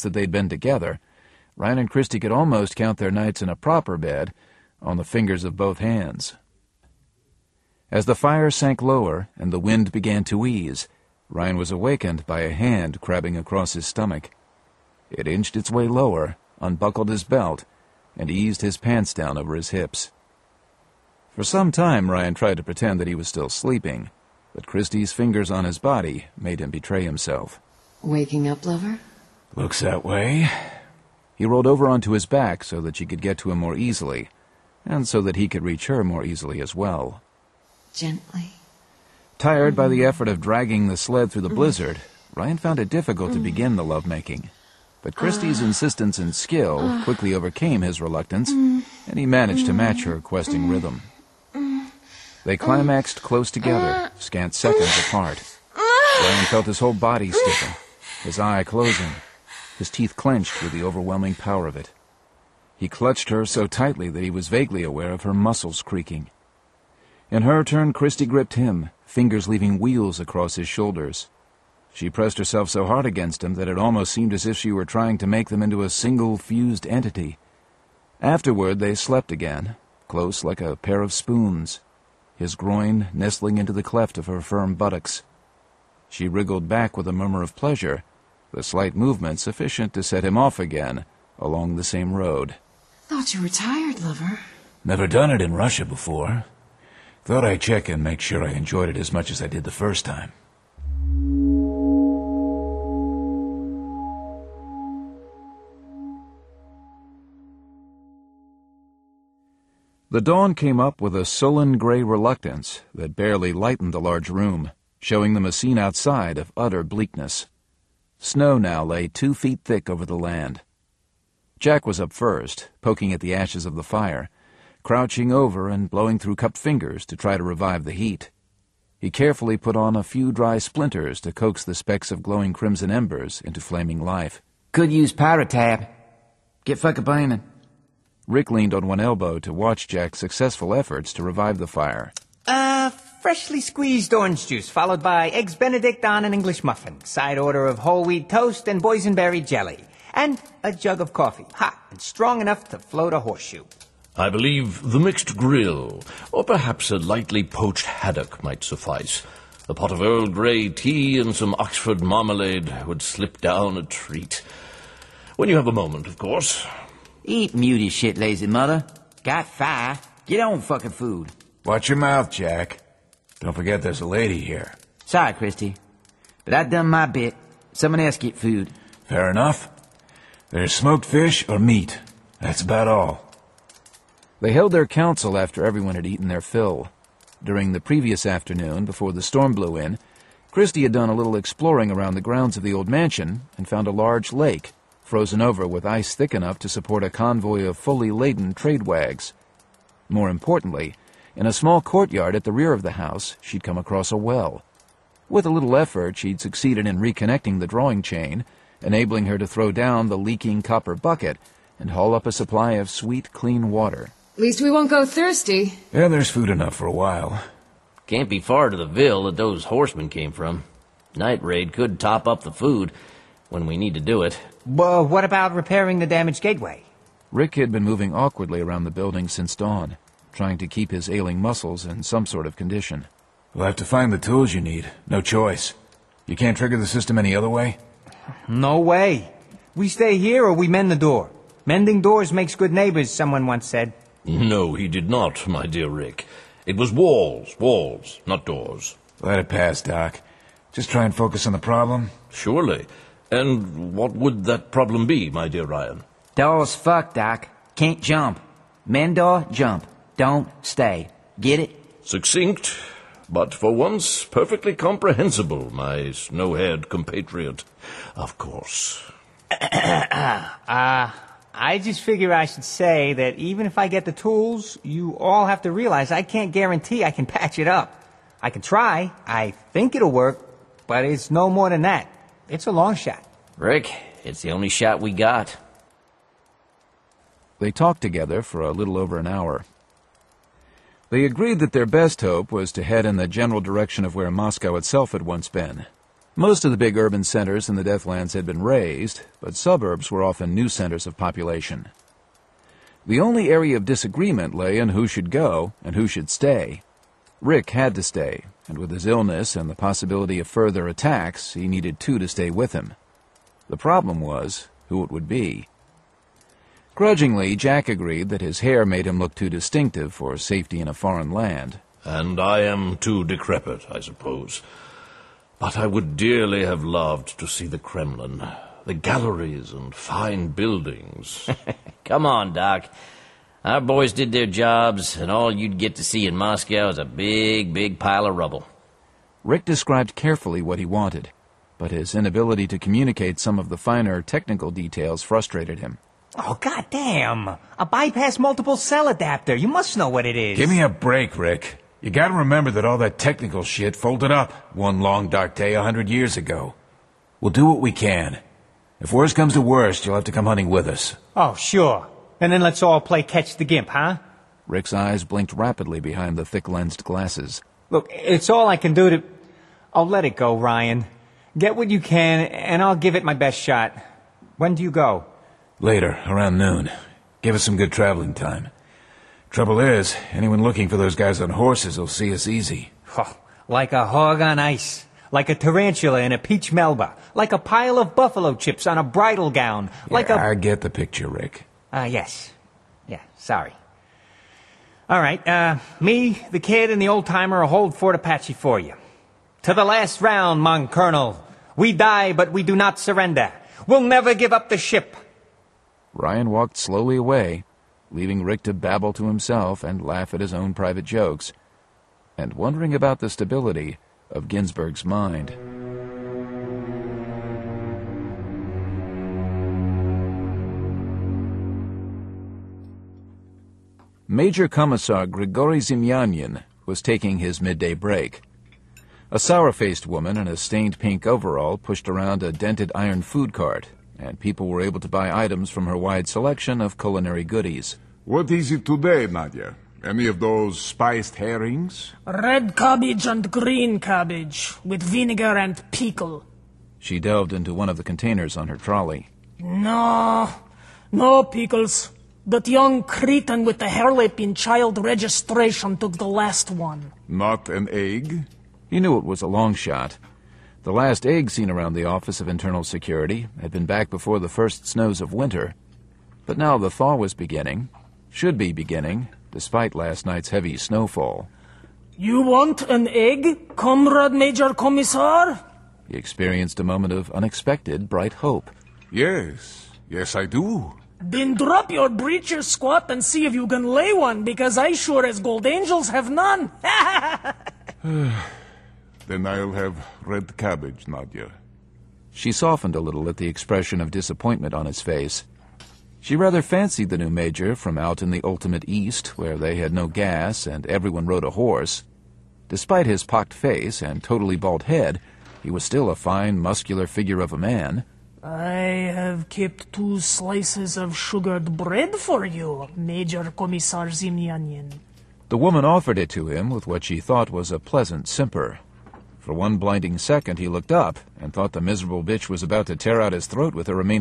that they'd been together, Ryan and Christy could almost count their nights in a proper bed on the fingers of both hands. As the fire sank lower and the wind began to ease, Ryan was awakened by a hand crabbing across his stomach. It inched its way lower, unbuckled his belt, and eased his pants down over his hips. For some time Ryan tried to pretend that he was still sleeping, but Christy's fingers on his body made him betray himself. Waking up, lover? Looks that way. He rolled over onto his back so that she could get to him more easily, and so that he could reach her more easily as well. Gently. Tired by the effort of dragging the sled through the blizzard, Ryan found it difficult to begin the lovemaking. But Christy's insistence and skill quickly overcame his reluctance, and he managed to match her questing rhythm. They climaxed close together, scant seconds apart. Ryan felt his whole body stiffen, his eye closing, his teeth clenched with the overwhelming power of it. He clutched her so tightly that he was vaguely aware of her muscles creaking. In her turn, Christy gripped him, fingers leaving wheels across his shoulders. She pressed herself so hard against him that it almost seemed as if she were trying to make them into a single fused entity. Afterward, they slept again, close like a pair of spoons, his groin nestling into the cleft of her firm buttocks. She wriggled back with a murmur of pleasure, the slight movement sufficient to set him off again along the same road. Thought you were tired, lover. Never done it in Russia before. Thought I'd check and make sure I enjoyed it as much as I did the first time. The dawn came up with a sullen gray reluctance that barely lightened the large room, showing them a scene outside of utter bleakness. Snow now lay 2 feet thick over the land. Jack was up first, poking at the ashes of the fire, crouching over and blowing through cupped fingers to try to revive the heat. He carefully put on a few dry splinters to coax the specks of glowing crimson embers into flaming life. Could use Pyrotab. Get fucking. Rick leaned on one elbow to watch Jack's successful efforts to revive the fire. Freshly squeezed orange juice, followed by Eggs Benedict on an English muffin, side order of whole wheat toast and boysenberry jelly, and a jug of coffee, hot and strong enough to float a horseshoe. I believe the mixed grill, or perhaps a lightly poached haddock might suffice. A pot of Earl Grey tea and some Oxford marmalade would slip down a treat. When you have a moment, of course. Eat muty shit, lazy mother. Got fire. Get on fucking food. Watch your mouth, Jack. Don't forget there's a lady here. Sorry, Christy. But I done my bit. Someone else get food. Fair enough. There's smoked fish or meat. That's about all. They held their council after everyone had eaten their fill. During the previous afternoon, before the storm blew in, Christy had done a little exploring around the grounds of the old mansion and found a large lake, frozen over with ice thick enough to support a convoy of fully laden trade wags. More importantly, in a small courtyard at the rear of the house, she'd come across a well. With a little effort, she'd succeeded in reconnecting the drawing chain, enabling her to throw down the leaking copper bucket and haul up a supply of sweet, clean water. At least we won't go thirsty. Yeah, there's food enough for a while. Can't be far to the Ville that those horsemen came from. Night raid could top up the food when we need to do it. Well, what about repairing the damaged gateway? Rick had been moving awkwardly around the building since dawn, trying to keep his ailing muscles in some sort of condition. We'll have to find the tools you need. No choice. You can't trigger the system any other way? No way. We stay here or we mend the door. Mending doors makes good neighbors, someone once said. No, he did not, my dear Rick. It was walls, not doors. Let it pass, Doc. Just try and focus on the problem. Surely. And what would that problem be, my dear Ryan? Door's fucked, Doc. Can't jump. Mend door, jump. Don't stay. Get it? Succinct, but for once perfectly comprehensible, my snow-haired compatriot. Of course. I just figure I should say that even if I get the tools, you all have to realize I can't guarantee I can patch it up. I can try. I think it'll work, but it's no more than that. It's a long shot. Rick, it's the only shot we got. They talked together for a little over an hour. They agreed that their best hope was to head in the general direction of where Moscow itself had once been. Most of the big urban centers in the Deathlands had been razed, but suburbs were often new centers of population. The only area of disagreement lay in who should go and who should stay. Rick had to stay, and with his illness and the possibility of further attacks, he needed two to stay with him. The problem was who it would be. Grudgingly, Jack agreed that his hair made him look too distinctive for safety in a foreign land. And I am too decrepit, I suppose. But I would dearly have loved to see the Kremlin, the galleries and fine buildings. Come on, Doc. Our boys did their jobs, and all you'd get to see in Moscow is a big, big pile of rubble. Rick described carefully what he wanted, but his inability to communicate some of the finer technical details frustrated him. Oh, goddamn! A bypass multiple cell adapter. You must know what it is. Give me a break, Rick. You gotta remember that all that technical shit folded up one long dark day 100 years ago. We'll do what we can. If worst comes to worst, you'll have to come hunting with us. Oh, sure. And then let's all play catch the gimp, huh? Rick's eyes blinked rapidly behind the thick-lensed glasses. Look, it's all I can do to... Oh, let it go, Ryan. Get what you can, and I'll give it my best shot. When do you go? Later, around noon. Give us some good traveling time. Trouble is, anyone looking for those guys on horses will see us easy. Oh, like a hog on ice. Like a tarantula in a peach melba. Like a pile of buffalo chips on a bridal gown. Like I get the picture, Rick. Yes. Yeah, sorry. All right, me, the kid, and the old-timer will hold Fort Apache for you. To the last round, mon colonel. We die, but we do not surrender. We'll never give up the ship. Ryan walked slowly away, leaving Rick to babble to himself and laugh at his own private jokes, and wondering about the stability of Ginsberg's mind. Major Commissar Grigory Zemyanin was taking his midday break. A sour-faced woman in a stained pink overall pushed around a dented iron food cart, and people were able to buy items from her wide selection of culinary goodies. What is it today, Nadia? Any of those spiced herrings? Red cabbage and green cabbage, with vinegar and pickle. She delved into one of the containers on her trolley. No pickles. That young cretin with the hairlip in child registration took the last one. Not an egg? He knew it was a long shot. The last egg seen around the Office of Internal Security had been back before the first snows of winter. But now the thaw was beginning, should be beginning, despite last night's heavy snowfall. You want an egg, Comrade Major Commissar? He experienced a moment of unexpected bright hope. Yes, I do. Then drop your breeches squat and see if you can lay one, because I sure as gold angels have none. Then I'll have red cabbage, Nadia. She softened a little at the expression of disappointment on his face. She rather fancied the new major from out in the ultimate East, where they had no gas and everyone rode a horse. Despite his pocked face and totally bald head, he was still a fine, muscular figure of a man. I have kept 2 slices of sugared bread for you, Major Commissar Zemyanin. The woman offered it to him with what she thought was a pleasant simper. For one blinding second he looked up and thought the miserable bitch was about to tear out his throat with the remaining